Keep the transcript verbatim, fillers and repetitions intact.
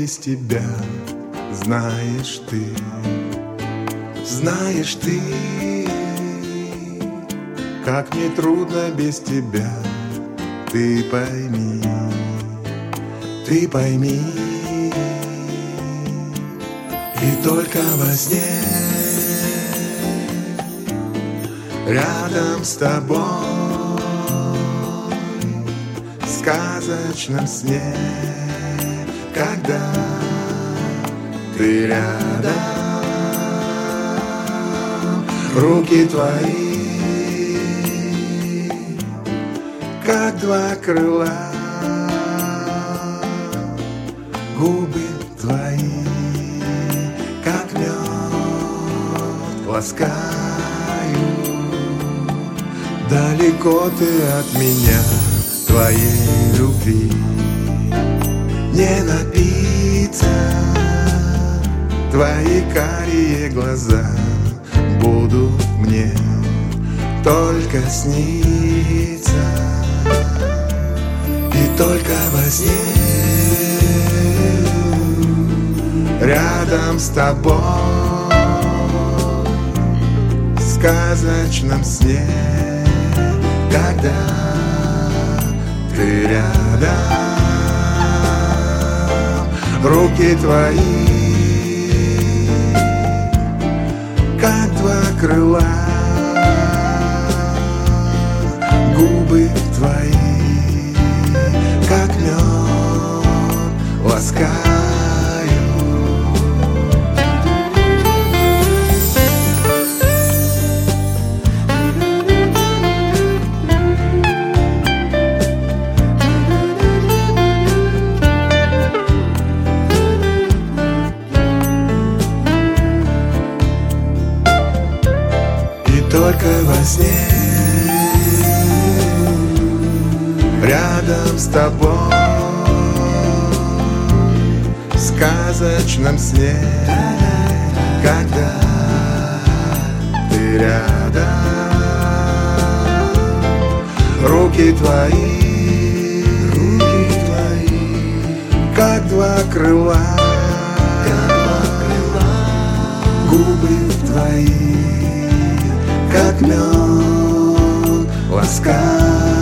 без тебя, знаешь ты, знаешь ты, как мне трудно без тебя. Ты пойми, ты пойми, и только во сне рядом с тобой, в сказочном сне, когда ты рядом, руки твои как два крыла, губы твои как мед ласкают. Далеко ты от меня, твоей любви не напиться. Твои карие глаза будут мне только сниться. И только во сне рядом с тобой, в сказочном сне, когда ты рядом, руки твои как два крыла, губы твои как мед ласкают. И только во сне рядом с тобой, в сказочном сне, когда ты рядом, руки твои, руки твои как два крыла, как два крыла, губы твои как мед ласкают.